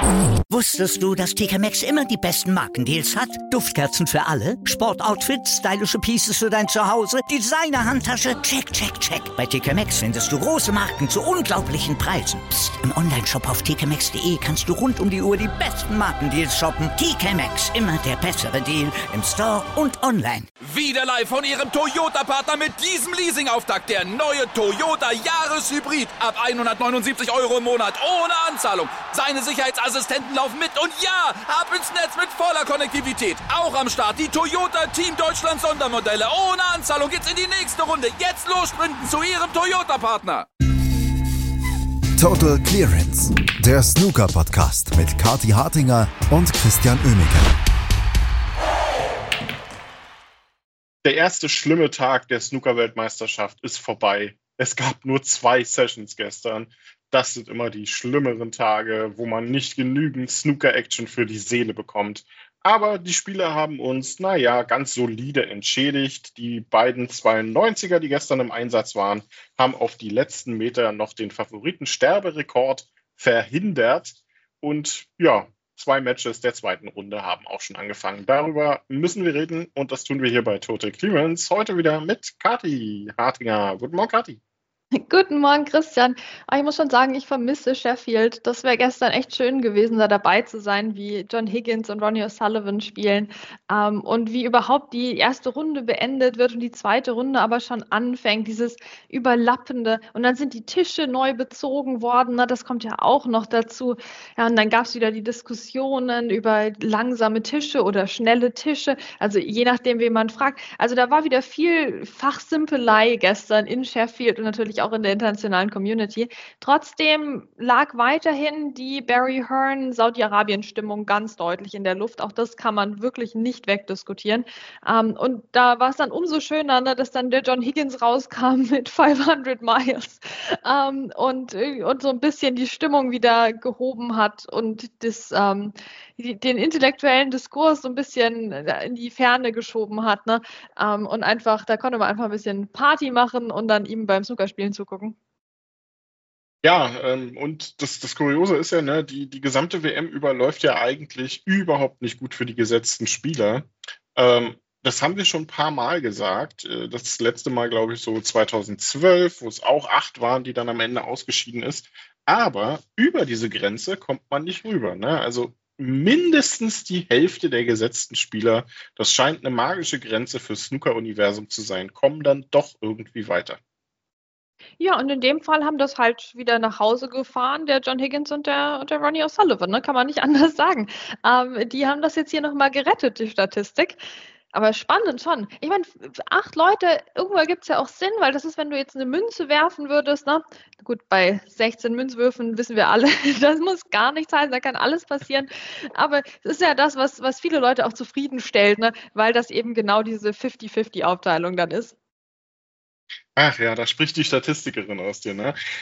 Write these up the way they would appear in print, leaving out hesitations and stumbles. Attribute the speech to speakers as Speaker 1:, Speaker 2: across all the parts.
Speaker 1: Wusstest du, dass TK Maxx immer die besten Markendeals hat? Duftkerzen für alle, Sportoutfits, stylische Pieces für dein Zuhause, Designer-Handtasche, check, check, check. Bei TK Maxx findest du große Marken zu unglaublichen Preisen. Psst. Im Onlineshop auf tkmaxx.de kannst du rund um die Uhr die besten Markendeals shoppen. TK Maxx, immer der bessere Deal im Store und online.
Speaker 2: Wieder live von Ihrem Toyota-Partner mit diesem Leasing-Auftakt. Der neue Toyota Jahreshybrid. Ab 179 € im Monat. Ohne Anzahlung. Seine Sicherheitsassistenten laufen mit. Und ja, ab ins Netz mit voller Konnektivität. Auch am Start die Toyota Team Deutschland Sondermodelle. Ohne Anzahlung geht's in die nächste Runde. Jetzt los sprinten zu Ihrem Toyota-Partner.
Speaker 3: Total Clearance. Der Snooker-Podcast mit Kathi Hartinger und Christian Oemeke.
Speaker 4: Der erste schlimme Tag der Snooker-Weltmeisterschaft ist vorbei. Es gab nur 2 Sessions gestern. Das sind immer die schlimmeren Tage, wo man nicht genügend Snooker-Action für die Seele bekommt. Aber die Spieler haben uns, ganz solide entschädigt. Die beiden 92er, die gestern im Einsatz waren, haben auf die letzten Meter noch den Favoriten-Sterberekord verhindert. Und 2 Matches der zweiten Runde haben auch schon angefangen. Darüber müssen wir reden und das tun wir hier bei Total Clearance. Heute wieder mit Kathi Hartinger. Guten Morgen, Kathi.
Speaker 5: Guten Morgen, Christian. Ich muss schon sagen, ich vermisse Sheffield. Das wäre gestern echt schön gewesen, da dabei zu sein, wie John Higgins und Ronnie O'Sullivan spielen und wie überhaupt die erste Runde beendet wird und die zweite Runde aber schon anfängt, dieses Überlappende. Und dann sind die Tische neu bezogen worden, das kommt ja auch noch dazu. Ja, und dann gab es wieder die Diskussionen über langsame Tische oder schnelle Tische, also je nachdem, wen man fragt. Also da war wieder viel Fachsimpelei gestern in Sheffield und natürlich auch in der internationalen Community. Trotzdem lag weiterhin die Barry Hearn-Saudi-Arabien-Stimmung ganz deutlich in der Luft. Auch das kann man wirklich nicht wegdiskutieren. Und da war es dann umso schöner, dass dann der John Higgins rauskam mit 500 Miles und so ein bisschen die Stimmung wieder gehoben hat und den intellektuellen Diskurs so ein bisschen in die Ferne geschoben hat. Und einfach, da konnte man einfach ein bisschen Party machen und dann ihm beim Snookerspielen zugucken.
Speaker 4: Ja, und das Kuriose ist ja, die gesamte WM über läuft ja eigentlich überhaupt nicht gut für die gesetzten Spieler. Das haben wir schon ein paar Mal gesagt. Das letzte Mal, glaube ich, so 2012, wo es auch 8 waren, die dann am Ende ausgeschieden ist. Aber über diese Grenze kommt man nicht rüber. Also mindestens die Hälfte der gesetzten Spieler, das scheint eine magische Grenze fürs Snooker-Universum zu sein, kommen dann doch irgendwie weiter.
Speaker 5: Ja, und in dem Fall haben das halt wieder nach Hause gefahren, der John Higgins und der Ronnie O'Sullivan, kann man nicht anders sagen. Die haben das jetzt hier nochmal gerettet, die Statistik. Aber spannend schon. Ich meine, 8 Leute, irgendwo gibt es ja auch Sinn, weil das ist, wenn du jetzt eine Münze werfen würdest, Gut, bei 16 Münzwürfen wissen wir alle, das muss gar nichts heißen, da kann alles passieren. Aber es ist ja das, was viele Leute auch zufriedenstellt, weil das eben genau diese 50-50-Aufteilung dann ist.
Speaker 4: Ach ja, da spricht die Statistikerin aus dir,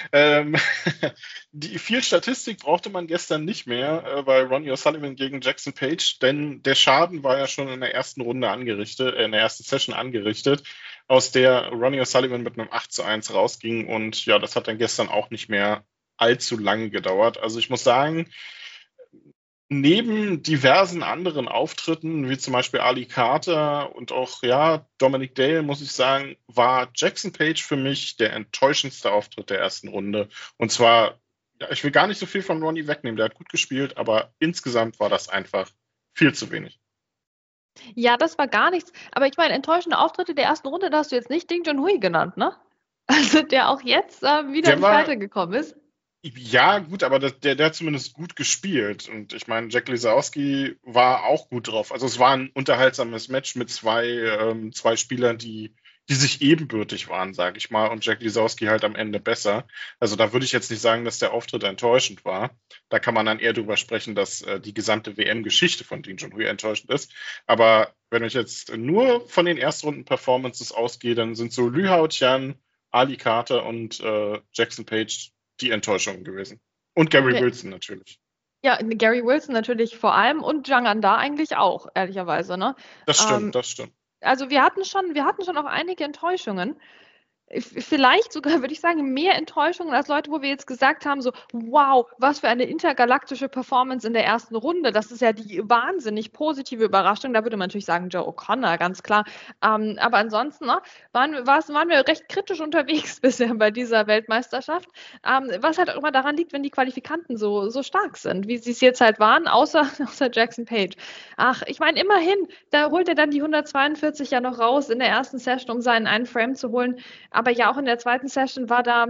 Speaker 4: Viel Statistik brauchte man gestern nicht mehr bei Ronnie O'Sullivan gegen Jackson Page, denn der Schaden war ja schon in der ersten Runde in der ersten Session angerichtet, aus der Ronnie O'Sullivan mit einem 8:1 rausging und ja, das hat dann gestern auch nicht mehr allzu lange gedauert. Also ich muss sagen, neben diversen anderen Auftritten, wie zum Beispiel Ali Carter und auch Dominic Dale, muss ich sagen, war Jackson Page für mich der enttäuschendste Auftritt der ersten Runde. Und zwar, ich will gar nicht so viel von Ronnie wegnehmen, der hat gut gespielt, aber insgesamt war das einfach viel zu wenig.
Speaker 5: Ja, das war gar nichts. Aber ich meine, enttäuschende Auftritte der ersten Runde, da hast du jetzt nicht Ding Junhui genannt, Also der auch jetzt wieder nicht weitergekommen ist.
Speaker 4: Ja, gut, aber der hat zumindest gut gespielt. Und ich meine, Jack Lisowski war auch gut drauf. Also es war ein unterhaltsames Match mit zwei Spielern, die sich ebenbürtig waren, sage ich mal. Und Jack Lisowski halt am Ende besser. Also da würde ich jetzt nicht sagen, dass der Auftritt enttäuschend war. Da kann man dann eher drüber sprechen, dass die gesamte WM-Geschichte von Ding Junhui enttäuschend ist. Aber wenn ich jetzt nur von den Erstrunden-Performances ausgehe, dann sind so Lü Haotian, Ali Carter und Jackson Page die Enttäuschung gewesen. Und Gary Wilson natürlich.
Speaker 5: Ja, Gary Wilson natürlich vor allem und Zhang Anda eigentlich auch, ehrlicherweise.
Speaker 4: Das stimmt.
Speaker 5: Also wir hatten schon auch einige Enttäuschungen. vielleicht sogar, würde ich sagen, mehr Enttäuschungen als Leute, wo wir jetzt gesagt haben, so, wow, was für eine intergalaktische Performance in der ersten Runde. Das ist ja die wahnsinnig positive Überraschung. Da würde man natürlich sagen, Joe O'Connor, ganz klar. Aber ansonsten waren wir recht kritisch unterwegs bisher bei dieser Weltmeisterschaft. Was halt auch immer daran liegt, wenn die Qualifikanten so stark sind, wie sie es jetzt halt waren, außer Jackson Page. Ach, ich meine, immerhin, da holt er dann die 142 ja noch raus in der ersten Session, um seinen einen Frame zu holen. Aber ja, auch in der zweiten Session war da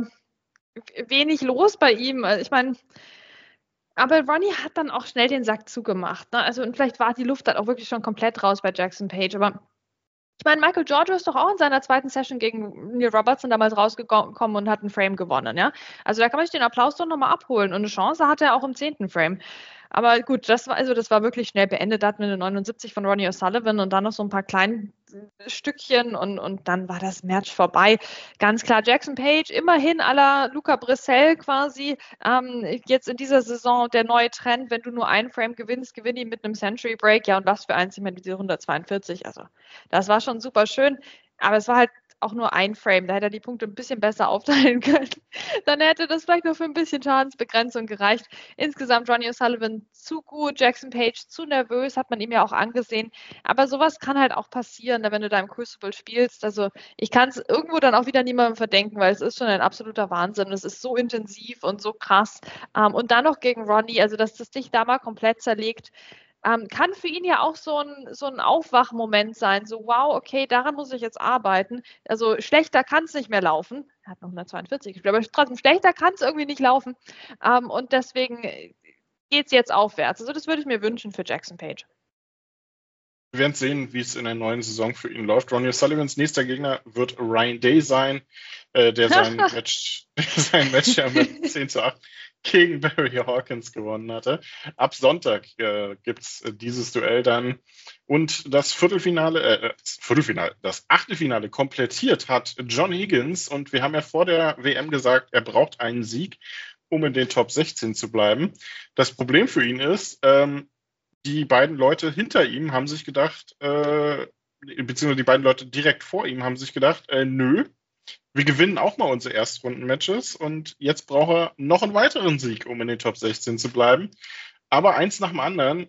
Speaker 5: wenig los bei ihm. Ich meine, aber Ronnie hat dann auch schnell den Sack zugemacht. Ne? Also, und vielleicht war die Luft dann auch wirklich schon komplett raus bei Jackson Page. Aber ich meine, Michael Giorgio ist doch auch in seiner zweiten Session gegen Neil Robertson damals rausgekommen und hat einen Frame gewonnen. Ja? Also da kann man sich den Applaus doch nochmal abholen. Und eine Chance hatte er auch im 10. Frame. Aber gut, das war wirklich schnell beendet. Da hatten wir eine 79 von Ronnie O'Sullivan und dann noch so ein paar kleine Stückchen und dann war das Match vorbei. Ganz klar, Jackson Page, immerhin à la Luca Brissell quasi. Jetzt in dieser Saison der neue Trend, wenn du nur einen Frame gewinnst, gewinne ihn mit einem Century Break. Ja, und was für eins, ich meine, diese 142. Also, das war schon super schön. Aber es war halt auch nur ein Frame, da hätte er die Punkte ein bisschen besser aufteilen können. Dann hätte das vielleicht nur für ein bisschen Schadensbegrenzung gereicht. Insgesamt Ronnie O'Sullivan zu gut, Jackson Page zu nervös, hat man ihm ja auch angesehen. Aber sowas kann halt auch passieren, wenn du da im Crucible spielst. Also ich kann es irgendwo dann auch wieder niemandem verdenken, weil es ist schon ein absoluter Wahnsinn. Es ist so intensiv und so krass. Und dann noch gegen Ronnie, also dass das dich da mal komplett zerlegt, kann für ihn ja auch so ein Aufwachmoment sein, so wow, okay, daran muss ich jetzt arbeiten. Also schlechter kann es nicht mehr laufen. Er hat noch 142 gespielt, aber trotzdem schlechter kann es irgendwie nicht laufen. Und deswegen geht es jetzt aufwärts. Also das würde ich mir wünschen für Jackson Page.
Speaker 4: Wir werden sehen, wie es in der neuen Saison für ihn läuft. Ronnie O'Sullivans nächster Gegner wird Ryan Day sein, der sein Match ja mit 10:8 gegen Barry Hawkins gewonnen hatte. Ab Sonntag gibt es dieses Duell dann. Und das das Achtelfinale komplettiert hat John Higgins. Und wir haben ja vor der WM gesagt, er braucht einen Sieg, um in den Top 16 zu bleiben. Das Problem für ihn ist, die beiden Leute hinter ihm haben sich gedacht, beziehungsweise die beiden Leute direkt vor ihm haben sich gedacht, nö, wir gewinnen auch mal unsere Erstrunden-Matches und jetzt braucht er noch einen weiteren Sieg, um in den Top 16 zu bleiben. Aber eins nach dem anderen,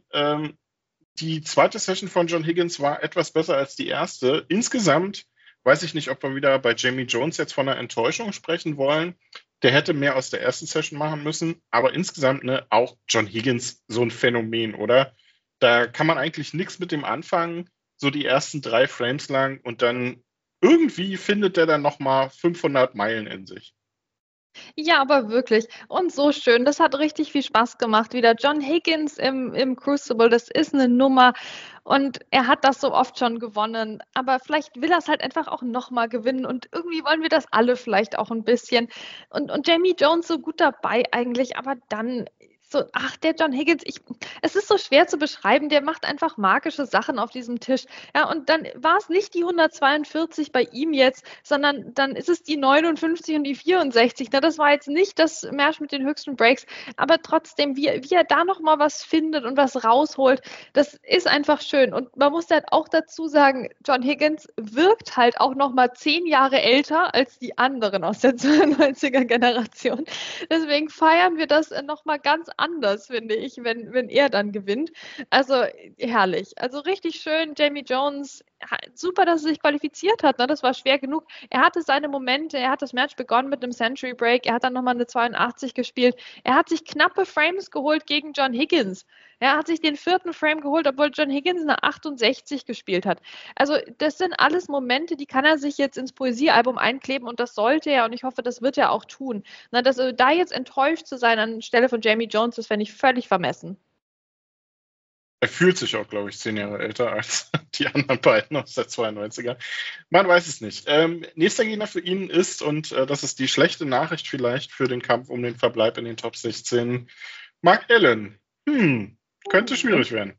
Speaker 4: die zweite Session von John Higgins war etwas besser als die erste. Insgesamt weiß ich nicht, ob wir wieder bei Jamie Jones jetzt von einer Enttäuschung sprechen wollen. Der hätte mehr aus der ersten Session machen müssen, aber insgesamt auch John Higgins so ein Phänomen, oder? Da kann man eigentlich nichts mit dem anfangen, so die ersten 3 Frames lang und dann irgendwie findet der dann nochmal 500 Meilen in sich.
Speaker 5: Ja, aber wirklich. Und so schön. Das hat richtig viel Spaß gemacht. Wieder John Higgins im Crucible, das ist eine Nummer. Und er hat das so oft schon gewonnen. Aber vielleicht will er es halt einfach auch nochmal gewinnen. Und irgendwie wollen wir das alle vielleicht auch ein bisschen. Und Jamie Jones so gut dabei eigentlich. Aber dann so, der John Higgins, es ist so schwer zu beschreiben, der macht einfach magische Sachen auf diesem Tisch. Ja, und dann war es nicht die 142 bei ihm jetzt, sondern dann ist es die 59 und die 64. Na, das war jetzt nicht das Match mit den höchsten Breaks, aber trotzdem, wie er da nochmal was findet und was rausholt, das ist einfach schön. Und man muss halt auch dazu sagen, John Higgins wirkt halt auch nochmal 10 Jahre älter als die anderen aus der 92er-Generation. Deswegen feiern wir das nochmal ganz anders, finde ich, wenn er dann gewinnt. Also herrlich. Also richtig schön. Jamie Jones, super, dass er sich qualifiziert hat. Ne? Das war schwer genug. Er hatte seine Momente. Er hat das Match begonnen mit einem Century Break. Er hat dann nochmal eine 82 gespielt. Er hat sich knappe Frames geholt gegen John Higgins. Er hat sich den 4. Frame geholt, obwohl John Higgins eine 68 gespielt hat. Also das sind alles Momente, die kann er sich jetzt ins Poesiealbum einkleben und das sollte er und ich hoffe, das wird er auch tun. Na, da jetzt enttäuscht zu sein anstelle von Jamie Jones, das fände ich völlig vermessen.
Speaker 4: Er fühlt sich auch, glaube ich, 10 Jahre älter als die anderen beiden aus der 92er. Man weiß es nicht. Nächster Gegner für ihn ist, und das ist die schlechte Nachricht vielleicht für den Kampf um den Verbleib in den Top 16, Mark Allen. Könnte schwierig werden.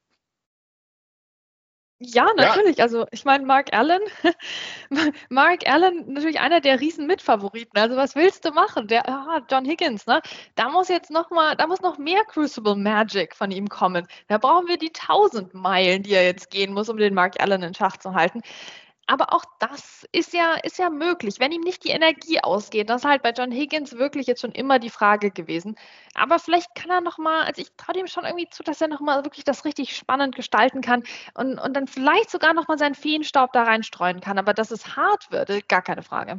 Speaker 5: Ja, natürlich. Ja. Also ich meine, Mark Allen, natürlich einer der riesen Mitfavoriten. Also was willst du machen? John Higgins, ne? Da muss noch mehr Crucible Magic von ihm kommen. Da brauchen wir die 1000 Meilen, die er jetzt gehen muss, um den Mark Allen in Schach zu halten. Aber auch das ist ja möglich, wenn ihm nicht die Energie ausgeht. Das ist halt bei John Higgins wirklich jetzt schon immer die Frage gewesen. Aber vielleicht kann er nochmal, also ich traue ihm schon irgendwie zu, dass er nochmal wirklich das richtig spannend gestalten kann und dann vielleicht sogar nochmal seinen Feenstaub da reinstreuen kann. Aber dass es hart wird, gar keine Frage.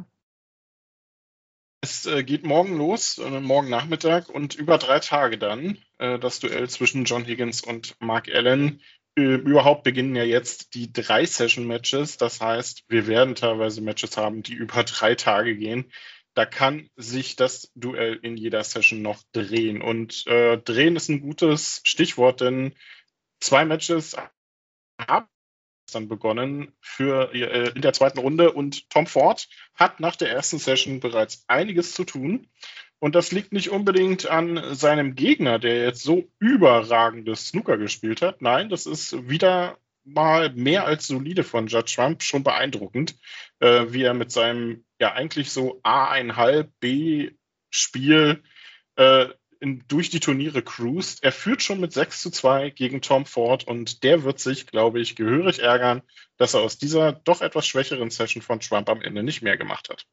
Speaker 4: Es geht morgen los, morgen Nachmittag und über 3 Tage dann das Duell zwischen John Higgins und Mark Allen. Überhaupt beginnen ja jetzt die 3-Session-Matches. Das heißt, wir werden teilweise Matches haben, die über 3 Tage gehen. Da kann sich das Duell in jeder Session noch drehen. Und drehen ist ein gutes Stichwort, denn 2 Matches haben dann begonnen in der zweiten Runde und Tom Ford hat nach der ersten Session bereits einiges zu tun. Und das liegt nicht unbedingt an seinem Gegner, der jetzt so überragendes Snooker gespielt hat. Nein, das ist wieder mal mehr als solide von Judd Trump, schon beeindruckend, wie er mit seinem ja eigentlich so A1,5 B-Spiel durch die Turniere cruist. Er führt schon mit 6:2 gegen Tom Ford und der wird sich, glaube ich, gehörig ärgern, dass er aus dieser doch etwas schwächeren Session von Trump am Ende nicht mehr gemacht hat.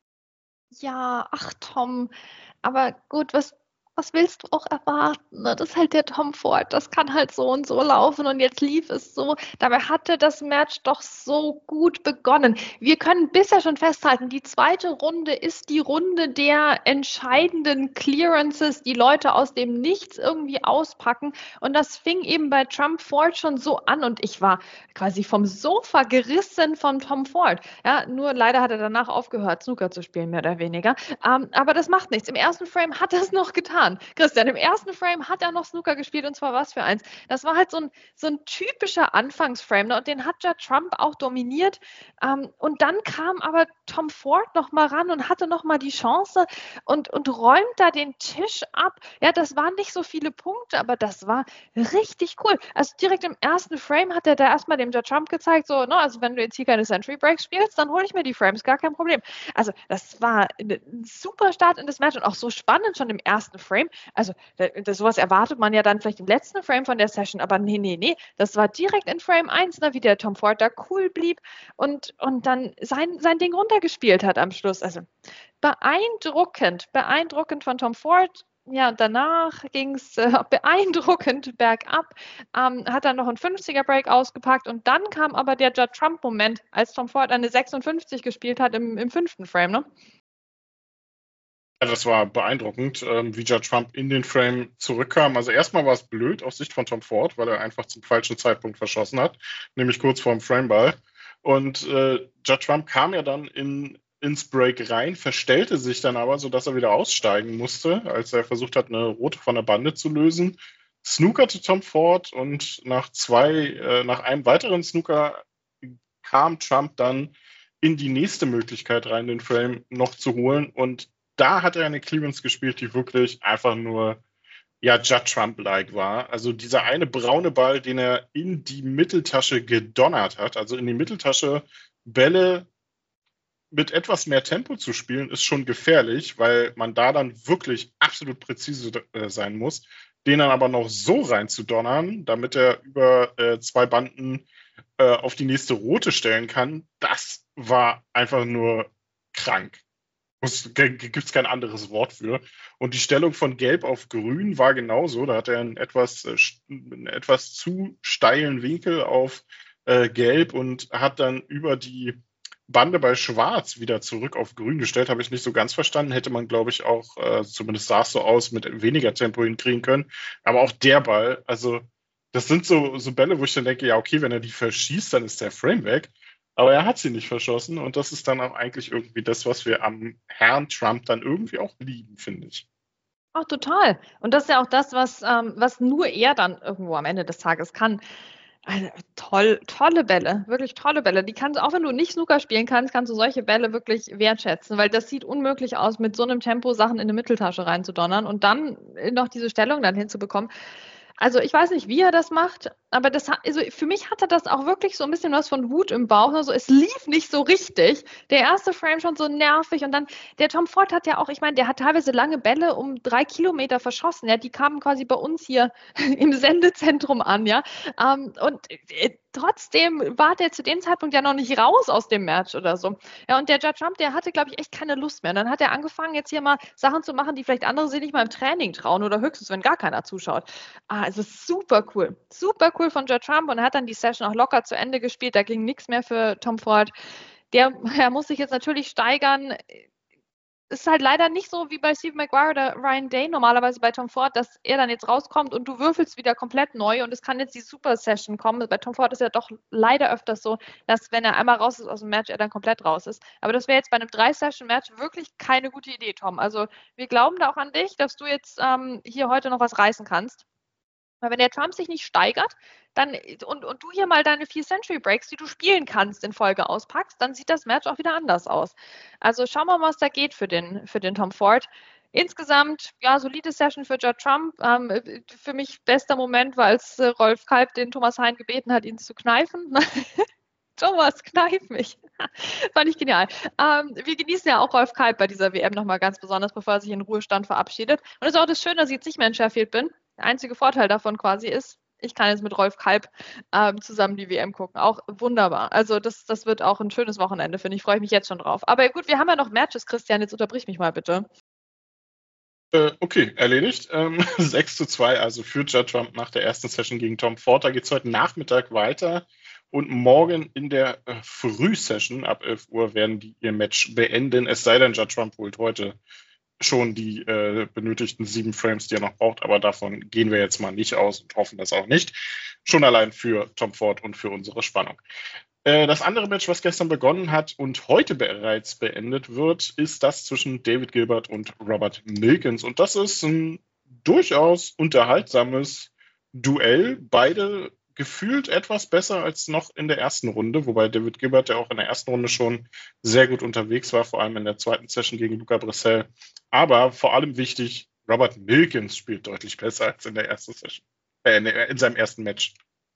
Speaker 5: Ja, ach Tom, aber gut, was willst du auch erwarten? Ne? Das ist halt der Tom Ford. Das kann halt so und so laufen und jetzt lief es so. Dabei hatte das Match doch so gut begonnen. Wir können bisher schon festhalten, die zweite Runde ist die Runde der entscheidenden Clearances, die Leute aus dem Nichts irgendwie auspacken. Und das fing eben bei Trump Ford schon so an und ich war quasi vom Sofa gerissen von Tom Ford. Ja, nur leider hat er danach aufgehört, Snooker zu spielen, mehr oder weniger. Aber das macht nichts. Im ersten Frame hat er es noch getan. Christian, im ersten Frame hat er noch Snooker gespielt und zwar was für eins. Das war halt so ein typischer Anfangsframe, ne? Und den hat ja Trump auch dominiert. Und dann kam aber Tom Ford noch mal ran und hatte noch mal die Chance und räumt da den Tisch ab. Ja, das waren nicht so viele Punkte, aber das war richtig cool. Also direkt im ersten Frame hat er da erstmal dem Judd Trump gezeigt, so, ne, also wenn du jetzt hier keine Century Breaks spielst, dann hole ich mir die Frames, gar kein Problem. Also das war ein super Start in das Match und auch so spannend schon im ersten Frame. Also sowas erwartet man ja dann vielleicht im letzten Frame von der Session, aber nee, das war direkt in Frame 1, ne, wie der Tom Ford da cool blieb und dann sein Ding runtergespielt hat am Schluss. Also beeindruckend von Tom Ford. Ja, und danach ging es beeindruckend bergab, hat dann noch einen 50er-Break ausgepackt und dann kam aber der Judd Trump-Moment, als Tom Ford eine 56 gespielt hat im 5. Frame, ne?
Speaker 4: Ja, das war beeindruckend, wie Judd Trump in den Frame zurückkam. Also erstmal war es blöd aus Sicht von Tom Ford, weil er einfach zum falschen Zeitpunkt verschossen hat, nämlich kurz vor dem Frameball. Und Judd Trump kam ja dann ins Break rein, verstellte sich dann aber, sodass er wieder aussteigen musste, als er versucht hat, eine rote von der Bande zu lösen. Snookerte Tom Ford und nach einem weiteren Snooker kam Trump dann in die nächste Möglichkeit rein, den Frame noch zu holen und da hat er eine Clearance gespielt, die wirklich einfach nur, ja, Judd Trump-like war. Also dieser eine braune Ball, den er in die Mitteltasche gedonnert hat, also in die Mitteltasche Bälle mit etwas mehr Tempo zu spielen, ist schon gefährlich, weil man da dann wirklich absolut präzise sein muss. Den dann aber noch so rein zu donnern, damit er über 2 Banden auf die nächste rote stellen kann, das war einfach nur krank. Gibt es kein anderes Wort für. Und die Stellung von Gelb auf Grün war genauso. Da hat er einen etwas zu steilen Winkel auf Gelb und hat dann über die Bande bei Schwarz wieder zurück auf Grün gestellt. Habe ich nicht so ganz verstanden. Hätte man, glaube ich, auch, zumindest sah es so aus, mit weniger Tempo hinkriegen können. Aber auch der Ball, also das sind so Bälle, wo ich dann denke, ja, okay, wenn er die verschießt, dann ist der Frame weg. Aber er hat sie nicht verschossen und das ist dann auch eigentlich irgendwie das, was wir am Herrn Trump dann irgendwie auch lieben, finde ich.
Speaker 5: Ach, total. Und das ist ja auch das, was nur er dann irgendwo am Ende des Tages kann. Also, tolle Bälle, wirklich tolle Bälle. Die kannst du, auch wenn du nicht Snooker spielen kannst, kannst du solche Bälle wirklich wertschätzen, weil das sieht unmöglich aus, mit so einem Tempo Sachen in eine Mitteltasche reinzudonnern und dann noch diese Stellung dann hinzubekommen. Also ich weiß nicht, wie er das macht, aber also für mich hatte das auch wirklich so ein bisschen was von Wut im Bauch. Also es lief nicht so richtig. Der erste Frame schon so nervig und dann der Tom Ford hat ja auch, ich meine, der hat teilweise lange Bälle um 3 Kilometer verschossen. Ja, die kamen quasi bei uns hier im Sendezentrum an, ja. Trotzdem war der zu dem Zeitpunkt ja noch nicht raus aus dem Match oder so. Ja, und der Judd Trump, der hatte, glaube ich, echt keine Lust mehr. Und dann hat er angefangen, jetzt hier mal Sachen zu machen, die vielleicht andere sich nicht mal im Training trauen oder höchstens, wenn gar keiner zuschaut. Also super cool. Super cool von Judd Trump und er hat dann die Session auch locker zu Ende gespielt. Da ging nichts mehr für Tom Ford. Der muss sich jetzt natürlich steigern. Ist halt leider nicht so wie bei Steve Maguire oder Ryan Day normalerweise bei Tom Ford, dass er dann jetzt rauskommt und du würfelst wieder komplett neu und es kann jetzt die Super Session kommen. Bei Tom Ford ist ja doch leider öfters so, dass wenn er einmal raus ist aus dem Match, er dann komplett raus ist. Aber das wäre jetzt bei einem 3-Session-Match wirklich keine gute Idee, Tom. Also wir glauben da auch an dich, dass du jetzt hier heute noch was reißen kannst. Weil wenn der Trump sich nicht steigert, dann und du hier mal deine 4 Century Breaks, die du spielen kannst, in Folge auspackst, dann sieht das Match auch wieder anders aus. Also schauen wir mal, was da geht für den Tom Ford. Insgesamt, ja, solide Session für Judd Trump. Für mich bester Moment war, als Rolf Kalb den Thomas Hein gebeten hat, ihn zu kneifen. Thomas, kneif mich. Fand ich genial. Wir genießen ja auch Rolf Kalb bei dieser WM nochmal ganz besonders, bevor er sich in Ruhestand verabschiedet. Und es ist auch das Schöne, dass ich jetzt nicht mehr in Sheffield bin. Der einzige Vorteil davon quasi ist, ich kann jetzt mit Rolf Kalb zusammen die WM gucken. Auch wunderbar. Also das wird auch ein schönes Wochenende, finde ich. Freue ich mich jetzt schon drauf. Aber gut, wir haben ja noch Matches, Christian. Jetzt unterbrich mich mal bitte.
Speaker 4: Okay, erledigt. 6:2, also für Judd Trump nach der ersten Session gegen Tom Ford. Da geht es heute Nachmittag weiter. Und morgen in der Frühsession ab 11 Uhr werden die ihr Match beenden. Es sei denn, Judd Trump holt heute schon die benötigten 7 Frames, die er noch braucht. Aber davon gehen wir jetzt mal nicht aus und hoffen das auch nicht. Schon allein für Tom Ford und für unsere Spannung. Das andere Match, was gestern begonnen hat und heute bereits beendet wird, ist das zwischen David Gilbert und Robert Milkins. Und das ist ein durchaus unterhaltsames Duell. Beide gefühlt etwas besser als noch in der ersten Runde, wobei David Gilbert ja auch in der ersten Runde schon sehr gut unterwegs war, vor allem in der zweiten Session gegen Luca Bressel. Aber vor allem wichtig, Robert Milkins spielt deutlich besser als in der ersten Session, in seinem ersten Match.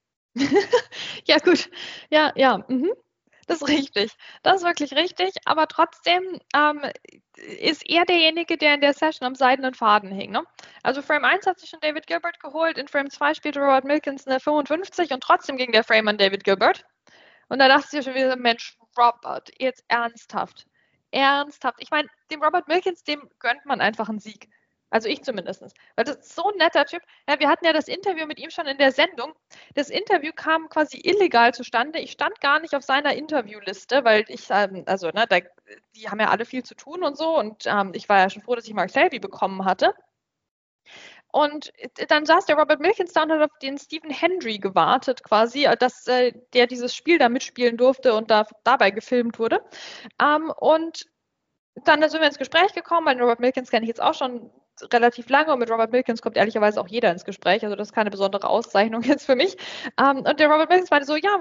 Speaker 5: Ja, gut. Ja. Das ist richtig. Das ist wirklich richtig. Aber trotzdem ist er derjenige, der in der Session am seidenen Faden hing. Ne? Also Frame 1 hat sich schon David Gilbert geholt. In Frame 2 spielte Robert Milkins eine 55 und trotzdem ging der Frame an David Gilbert. Und da dachte ich schon wieder, Mensch, Robert, jetzt ernsthaft. Ich meine, dem Robert Milkins, dem gönnt man einfach einen Sieg. Also ich zumindest. Weil das ist so ein netter Typ. Ja, wir hatten ja das Interview mit ihm schon in der Sendung. Das Interview kam quasi illegal zustande. Ich stand gar nicht auf seiner Interviewliste, weil die haben ja alle viel zu tun und so. Und ich war ja schon froh, dass ich Mark Selby bekommen hatte. Und dann saß der Robert Milkins da und hat auf den Stephen Hendry gewartet quasi, dass der dieses Spiel da mitspielen durfte und dabei gefilmt wurde. Und dann sind wir ins Gespräch gekommen, weil Robert Milkins kenne ich jetzt auch schon relativ lange und mit Robert Milkins kommt ehrlicherweise auch jeder ins Gespräch, also das ist keine besondere Auszeichnung jetzt für mich. Und der Robert Milkins meinte so, ja,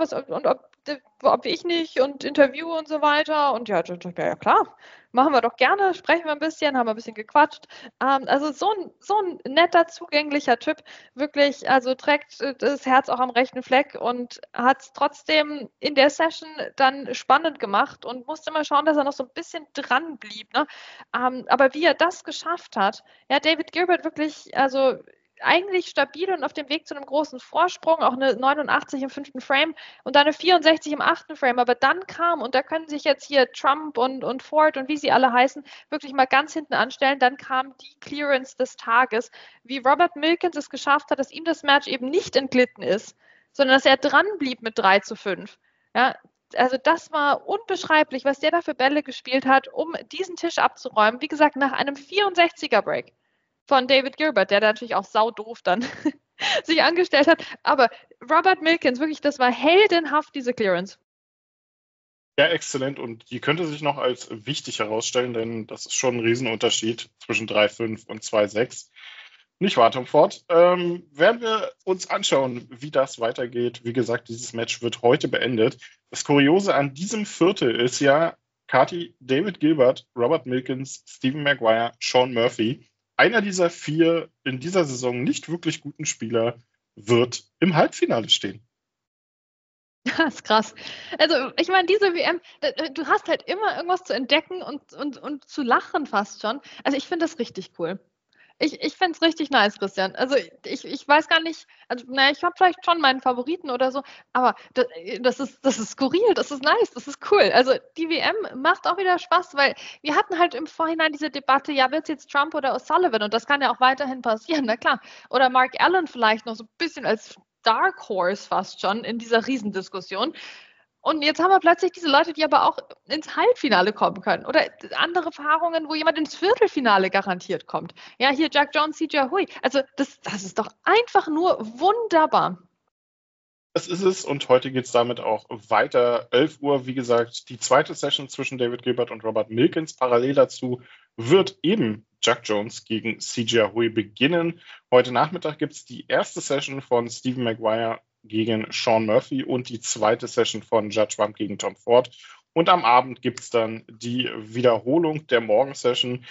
Speaker 5: ob ich nicht und Interview und so weiter und ja klar, machen wir doch gerne, sprechen wir ein bisschen, haben wir ein bisschen gequatscht. Also so ein netter, zugänglicher Typ, wirklich, also trägt das Herz auch am rechten Fleck und hat es trotzdem in der Session dann spannend gemacht und musste mal schauen, dass er noch so ein bisschen dran blieb. Ne? Aber wie er das geschafft hat, ja, David Gilbert wirklich, also eigentlich stabil und auf dem Weg zu einem großen Vorsprung, auch eine 89 im 5. Frame und dann eine 64 im 8. Frame. Aber dann kam, und da können sich jetzt hier Trump und Ford und wie sie alle heißen, wirklich mal ganz hinten anstellen, dann kam die Clearance des Tages, wie Robert Milkins es geschafft hat, dass ihm das Match eben nicht entglitten ist, sondern dass er dran blieb mit 3:5. Ja, also das war unbeschreiblich, was der da für Bälle gespielt hat, um diesen Tisch abzuräumen. Wie gesagt, nach einem 64er-Break von David Gilbert, der natürlich auch saudoof dann sich angestellt hat. Aber Robert Milkins, wirklich, das war heldenhaft, diese Clearance.
Speaker 4: Ja, exzellent. Und die könnte sich noch als wichtig herausstellen, denn das ist schon ein Riesenunterschied zwischen 3:5 und 2:6. Nicht wahr, Tom Ford? Werden wir uns anschauen, wie das weitergeht. Wie gesagt, dieses Match wird heute beendet. Das Kuriose an diesem Viertel ist ja, Kathi, David Gilbert, Robert Milkins, Stephen Maguire, Sean Murphy. Einer dieser 4 in dieser Saison nicht wirklich guten Spieler wird im Halbfinale stehen.
Speaker 5: Das ist krass. Also, ich meine, diese WM, du hast halt immer irgendwas zu entdecken und zu lachen fast schon. Also, ich finde das richtig cool. Ich finde es richtig nice, Christian. Also, ich weiß gar nicht, also, naja, ich habe vielleicht schon meinen Favoriten oder so, aber das ist skurril, das ist nice, das ist cool. Also, die WM macht auch wieder Spaß, weil wir hatten halt im Vorhinein diese Debatte, ja, wird es jetzt Trump oder O'Sullivan? Und das kann ja auch weiterhin passieren, na klar. Oder Mark Allen vielleicht noch so ein bisschen als Dark Horse fast schon in dieser Riesendiskussion. Und jetzt haben wir plötzlich diese Leute, die aber auch ins Halbfinale kommen können. Oder andere Paarungen, wo jemand ins Viertelfinale garantiert kommt. Ja, hier Jack Jones, CJ Hui. Also das ist doch einfach nur wunderbar.
Speaker 4: Das ist es und heute geht es damit auch weiter. 11 Uhr, wie gesagt, die zweite Session zwischen David Gilbert und Robert Milkins. Parallel dazu wird eben Jack Jones gegen CJ Hui beginnen. Heute Nachmittag gibt es die erste Session von Stephen Maguire gegen Sean Murphy und die zweite Session von Judd Trump gegen Tom Ford. Und am Abend gibt es dann die Wiederholung der Morgensession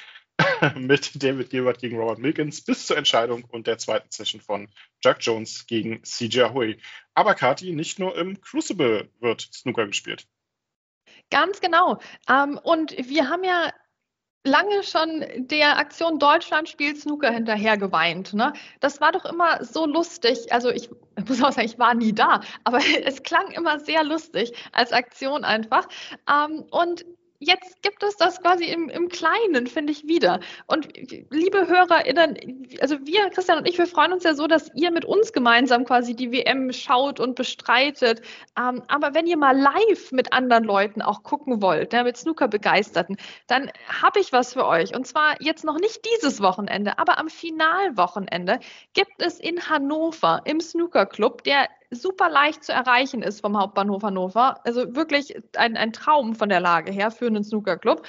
Speaker 4: mit David Gilbert gegen Robert Milkins bis zur Entscheidung und der zweiten Session von Jack Jones gegen CJ Hui. Aber Kathi, nicht nur im Crucible wird Snooker gespielt.
Speaker 5: Ganz genau. Und wir haben ja lange schon der Aktion Deutschland spielt Snooker hinterher geweint. Ne? Das war doch immer so lustig. Also ich muss auch sagen, ich war nie da, aber es klang immer sehr lustig als Aktion einfach. Und jetzt gibt es das quasi im Kleinen, finde ich, wieder. Und liebe HörerInnen, also wir, Christian und ich, wir freuen uns ja so, dass ihr mit uns gemeinsam quasi die WM schaut und bestreitet. Aber wenn ihr mal live mit anderen Leuten auch gucken wollt, mit Snooker-Begeisterten, dann habe ich was für euch. Und zwar jetzt noch nicht dieses Wochenende, aber am Finalwochenende gibt es in Hannover im Snooker-Club, der super leicht zu erreichen ist vom Hauptbahnhof Hannover. Also wirklich ein Traum von der Lage her für einen Snookerclub.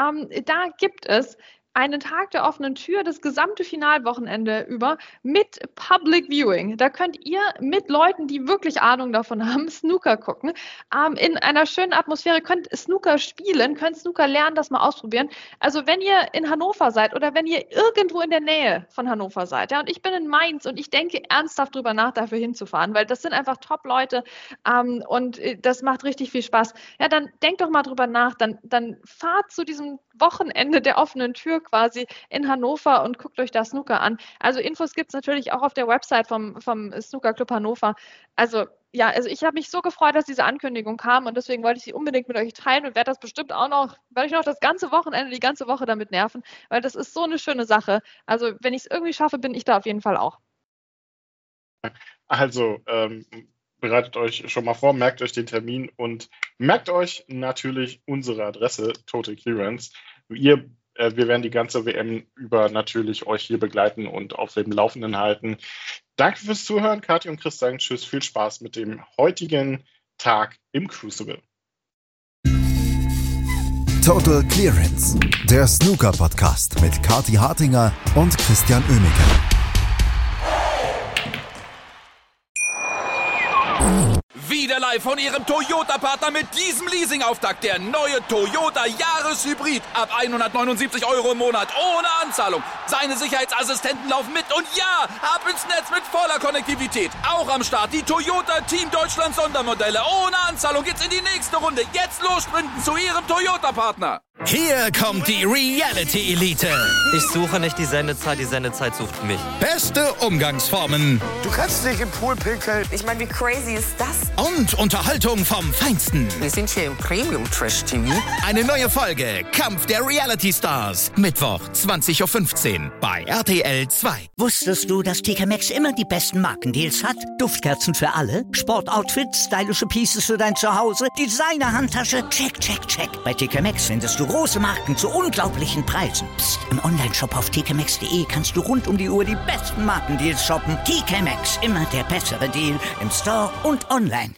Speaker 5: Da gibt es einen Tag der offenen Tür, das gesamte Finalwochenende über mit Public Viewing. Da könnt ihr mit Leuten, die wirklich Ahnung davon haben, Snooker gucken. In einer schönen Atmosphäre könnt Snooker spielen, könnt Snooker lernen, das mal ausprobieren. Also wenn ihr in Hannover seid oder wenn ihr irgendwo in der Nähe von Hannover seid, ja, und ich bin in Mainz und ich denke ernsthaft drüber nach, dafür hinzufahren, weil das sind einfach Top-Leute und das macht richtig viel Spaß. Ja, dann denkt doch mal drüber nach, dann fahrt zu diesem Wochenende der offenen Tür quasi in Hannover und guckt euch da Snooker an. Also Infos gibt es natürlich auch auf der Website vom Snooker Club Hannover. Also ja, also ich habe mich so gefreut, dass diese Ankündigung kam und deswegen wollte ich sie unbedingt mit euch teilen und werde das bestimmt auch noch, werde ich noch das ganze Wochenende, die ganze Woche damit nerven, weil das ist so eine schöne Sache. Also wenn ich es irgendwie schaffe, bin ich da auf jeden Fall auch.
Speaker 4: Also bereitet euch schon mal vor, merkt euch den Termin und merkt euch natürlich unsere Adresse, Total Clearance. Wir werden die ganze WM über natürlich euch hier begleiten und auf dem Laufenden halten. Danke fürs Zuhören. Kathi und Chris sagen tschüss. Viel Spaß mit dem heutigen Tag im Crucible.
Speaker 3: Total Clearance, der Snooker-Podcast mit Kathi Hartinger und Christian Oemeke.
Speaker 2: Wieder live von Ihrem Toyota-Partner mit diesem Leasing-Auftakt. Der neue Toyota Jahreshybrid. Ab 179 € im Monat. Ohne Anzahlung. Seine Sicherheitsassistenten laufen mit. Und ja, ab ins Netz mit voller Konnektivität. Auch am Start die Toyota Team Deutschland Sondermodelle. Ohne Anzahlung geht's in die nächste Runde. Jetzt los sprinten zu Ihrem Toyota-Partner.
Speaker 6: Hier kommt die Reality-Elite.
Speaker 7: Ich suche nicht die Sendezeit sucht mich.
Speaker 6: Beste Umgangsformen.
Speaker 8: Du kannst dich im Pool pinkeln.
Speaker 9: Ich meine, wie crazy ist das?
Speaker 6: Und Unterhaltung vom Feinsten.
Speaker 9: Wir sind hier im Premium-Trash-TV.
Speaker 6: Eine neue Folge Kampf der Reality-Stars. Mittwoch, 20.15 Uhr bei RTL 2.
Speaker 1: Wusstest du, dass TK Maxx immer die besten Markendeals hat? Duftkerzen für alle, Sportoutfits, stylische Pieces für dein Zuhause, Designer-Handtasche, check, check, check. Bei TK Maxx findest du große Marken zu unglaublichen Preisen. Psst. Im Onlineshop auf tkmaxx.de kannst du rund um die Uhr die besten Markendeals shoppen. TK Maxx, immer der bessere Deal im Store und online.